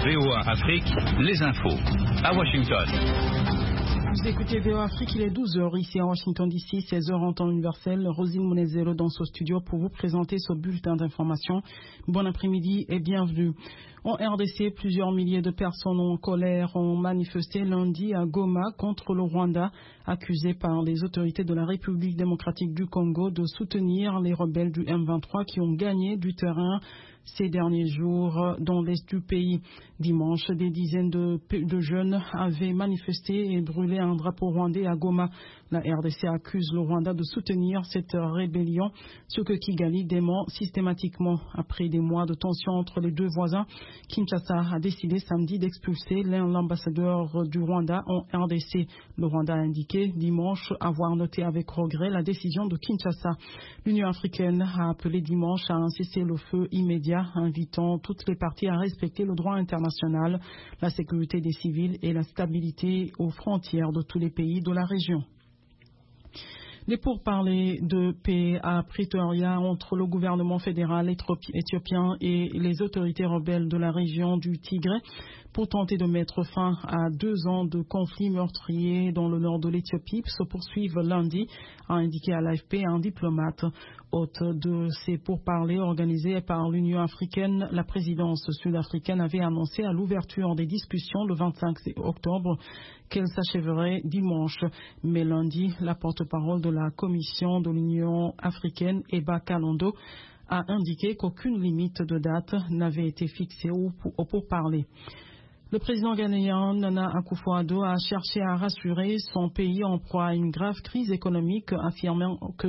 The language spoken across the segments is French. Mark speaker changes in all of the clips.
Speaker 1: VOA Afrique, les infos. À Washington.
Speaker 2: Vous écoutez VOA Afrique, il est 12h ici à Washington DC, 16h en temps universel. Rosine Monezero dans ce studio pour vous présenter ce bulletin d'information. Bon après-midi et bienvenue. En RDC, plusieurs milliers de personnes en colère ont manifesté lundi à Goma contre le Rwanda, accusé par les autorités de la République démocratique du Congo de soutenir les rebelles du M23 qui ont gagné du terrain ces derniers jours dans l'est du pays. Dimanche, des dizaines de jeunes avaient manifesté et brûlé un drapeau rwandais à Goma. La RDC accuse le Rwanda de soutenir cette rébellion, ce que Kigali dément systématiquement. Après des mois de tension entre les deux voisins, Kinshasa a décidé samedi d'expulser l'ambassadeur du Rwanda en RDC. Le Rwanda a indiqué dimanche avoir noté avec regret la décision de Kinshasa. L'Union africaine a appelé dimanche à un cessez-le-feu immédiat, invitant toutes les parties à respecter le droit international, la sécurité des civils et la stabilité aux frontières de tous les pays de la région. Les pourparlers de paix à Pretoria entre le gouvernement fédéral éthiopien et les autorités rebelles de la région du Tigré pour tenter de mettre fin à 2 ans de conflit meurtrier dans le nord de l'Éthiopie se poursuivent lundi, a indiqué à l'AFP un diplomate. Hôte de ces pourparlers organisés par l'Union africaine, la présidence sud-africaine avait annoncé à l'ouverture des discussions le 25 octobre qu'elles s'achèveraient dimanche. Mais lundi, la porte-parole de la Commission de l'Union africaine, Eba Kalondo, a indiqué qu'aucune limite de date n'avait été fixée au pourparlers. Le président ghanéen Nana Akufo-Addo a cherché à rassurer son pays en proie à une grave crise économique, affirmant que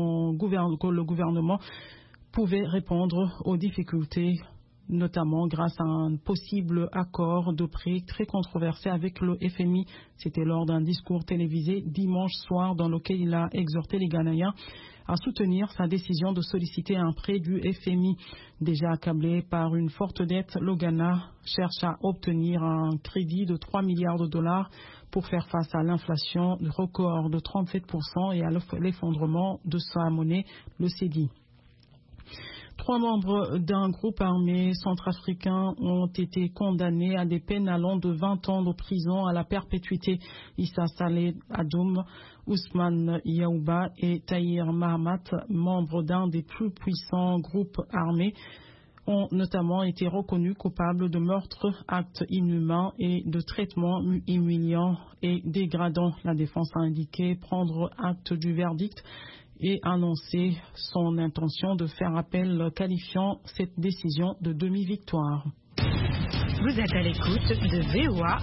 Speaker 2: le gouvernement pouvait répondre aux difficultés, notamment grâce à un possible accord de prêt très controversé avec le FMI. C'était lors d'un discours télévisé dimanche soir dans lequel il a exhorté les Ghanéens à soutenir sa décision de solliciter un prêt du FMI. Déjà accablé par une forte dette, le Ghana cherche à obtenir un crédit de 3 milliards de dollars pour faire face à l'inflation record de 37% et à l'effondrement de sa monnaie, le cedi. 3 membres d'un groupe armé centrafricain ont été condamnés à des peines allant de 20 ans de prison à la perpétuité. Issa Saleh Adoum, Ousmane Yaouba et Tahir Mahamat, membres d'un des plus puissants groupes armés, ont notamment été reconnus coupables de meurtres, actes inhumains et de traitements humiliants et dégradants. La défense a indiqué prendre acte du verdict et annoncé son intention de faire appel, qualifiant cette décision de demi-victoire.
Speaker 3: Vous êtes à l'écoute de VOA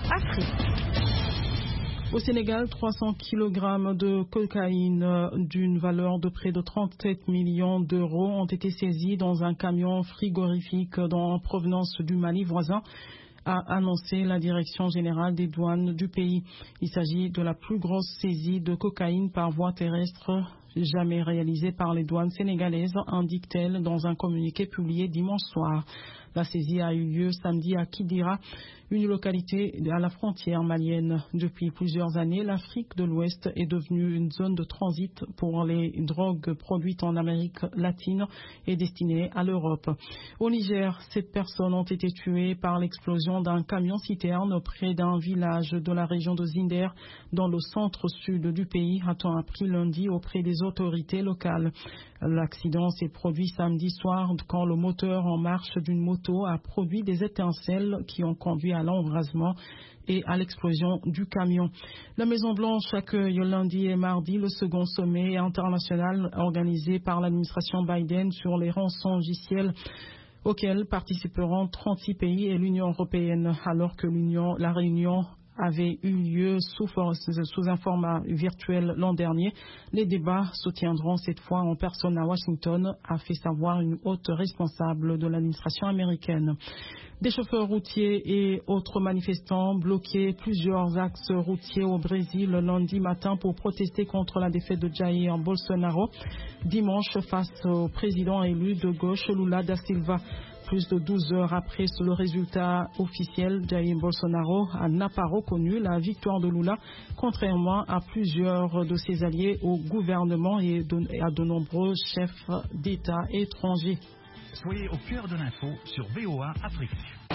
Speaker 3: Afrique.
Speaker 2: Au Sénégal, 300 kg de cocaïne d'une valeur de près de 37 millions d'euros ont été saisis dans un camion frigorifique en provenance du Mali voisin, a annoncé la direction générale des douanes du pays. Il s'agit de la plus grosse saisie de cocaïne par voie terrestre jamais réalisée par les douanes sénégalaises, indique-t-elle dans un communiqué publié dimanche soir. La saisie a eu lieu samedi à Kidira, une localité à la frontière malienne. Depuis plusieurs années, l'Afrique de l'Ouest est devenue une zone de transit pour les drogues produites en Amérique latine et destinées à l'Europe. Au Niger, 7 personnes ont été tuées par l'explosion d'un camion-citerne près d'un village de la région de Zinder, dans le centre-sud du pays, a-t-on appris lundi auprès des autorités locales. L'accident s'est produit samedi soir quand le moteur en marche d'une moto a produit des étincelles qui ont conduit à l'embrasement et à l'explosion du camion. La Maison-Blanche accueille lundi et mardi le second sommet international organisé par l'administration Biden sur les rançongiciels auquel participeront 36 pays et l'Union européenne, alors que la réunion avait eu lieu sous un format virtuel l'an dernier. Les débats se tiendront cette fois en personne à Washington, a fait savoir une haute responsable de l'administration américaine. Des chauffeurs routiers et autres manifestants bloquaient plusieurs axes routiers au Brésil lundi matin pour protester contre la défaite de Jair Bolsonaro dimanche face au président élu de gauche Lula da Silva. Plus de 12 heures après le résultat officiel, Jair Bolsonaro n'a pas reconnu la victoire de Lula, contrairement à plusieurs de ses alliés au gouvernement et à de nombreux chefs d'État étrangers.
Speaker 1: Soyez au cœur de l'info sur VOA Afrique.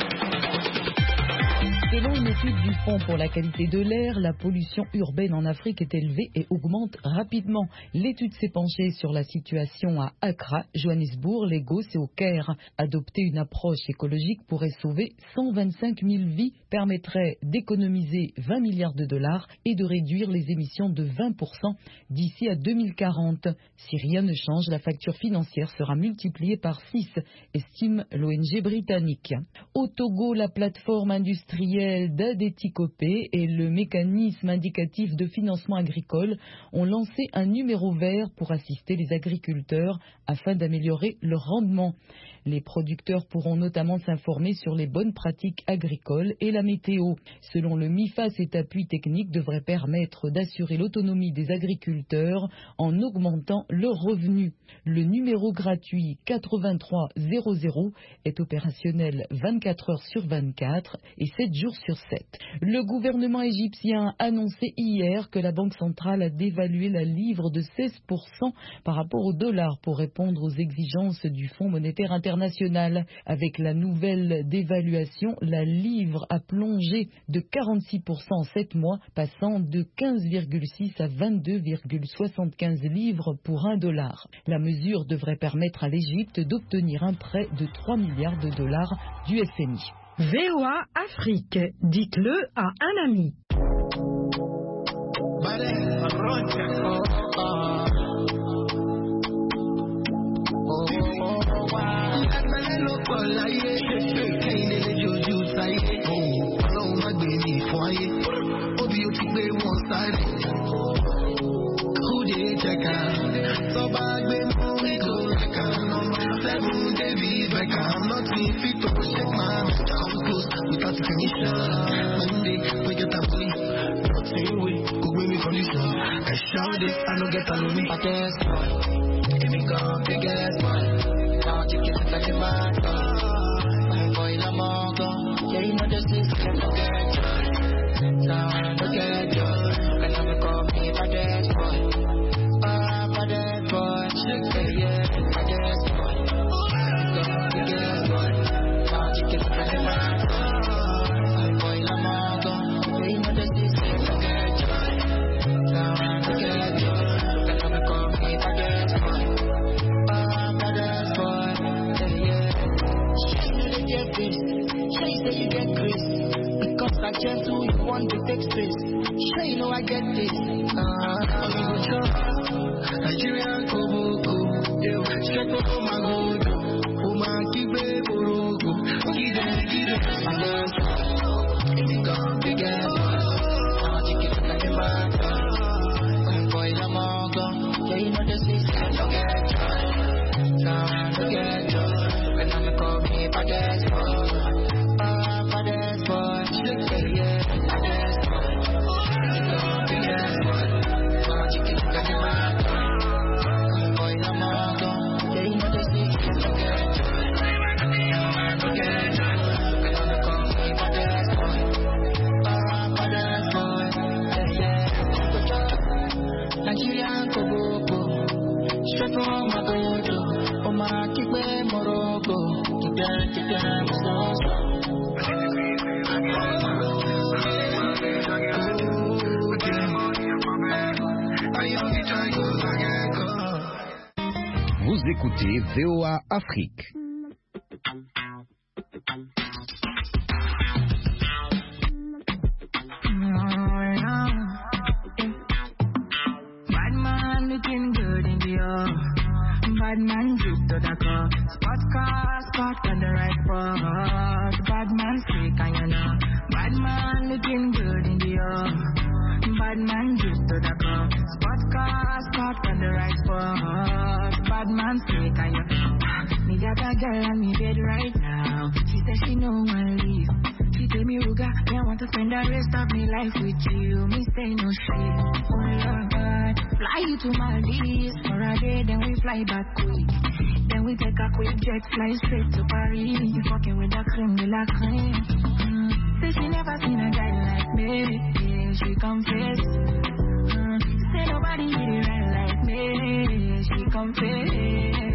Speaker 4: Selon une étude du Fonds pour la qualité de l'air, la pollution urbaine en Afrique est élevée et augmente rapidement. L'étude s'est penchée sur la situation à Accra, Johannesburg, Lagos et au Caire. Adopter une approche écologique pourrait sauver 125 000 vies, permettrait d'économiser 20 milliards de dollars et de réduire les émissions de 20% d'ici à 2040. Si rien ne change, la facture financière sera multipliée par 6, estime l'ONG britannique. Au Togo, la plateforme industrielle d'Adetikopé et le mécanisme indicatif de financement agricole ont lancé un numéro vert pour assister les agriculteurs afin d'améliorer leur rendement. Les producteurs pourront notamment s'informer sur les bonnes pratiques agricoles et la météo. Selon le MIFA, cet appui technique devrait permettre d'assurer l'autonomie des agriculteurs en augmentant leurs revenus. Le numéro gratuit 8300 est opérationnel 24 heures sur 24 et 7 jours sur 7. Le gouvernement égyptien a annoncé hier que la Banque centrale a dévalué la livre de 16% par rapport au dollar pour répondre aux exigences du Fonds monétaire international. Avec la nouvelle dévaluation, la livre a plongé de 46% en 7 mois, passant de 15,6 à 22,75 livres pour $1. La mesure devrait permettre à l'Égypte d'obtenir un prêt de 3 milliards de dollars du FMI.
Speaker 3: VOA Afrique, dites-le à un ami.
Speaker 5: I don't get along with my guess, boy. Give me gun, big ass, boy. Now you get to the man, boy. Boy, I'm all gone. Yeah, you know this is a little get. Now I don't get you. Can never call me my guess, boy. My guess, boy. Yeah, my guess, boy. Big ass, boy. Now you get to the man, boy. I'm all gone. Yeah, you know this is a little get. Now I don't get you. Like gentle, you want to take space. Sure, you know I get this. Nigerian Koboko, straight to my gold. Uma kibe borogo, give it, my love. If you gone big ass, now you get it like a man. Boy, I'm all gone. Yeah, you know this is I don't get you. Now I don't get you. When I'm call me if I get boy. Nigerian Koboko, straight from my gojo, Oma kipe morogo, keep them so.
Speaker 6: Vous écoutez VOA Afrique.
Speaker 7: Bad man drip to the car, spot car, spot on the right spot. Bad man freak and you know. Bad man looking good in the air. Bad man drip to the car, spot car, spot on the right spot. Bad man freak and you know. Me got a girl on me bed right now. She said she no one leave. She tell me Ruga, I want to spend the rest of my life with you. Me say no shit. Oh Lord God, fly you to Maldives for a day, then we fly back quick. Then we take a quick jet, fly straight to Paris. You fucking with the creme de la creme. Say she never seen a guy like me. Yeah, she confess. Say nobody hit it right like me. She confess.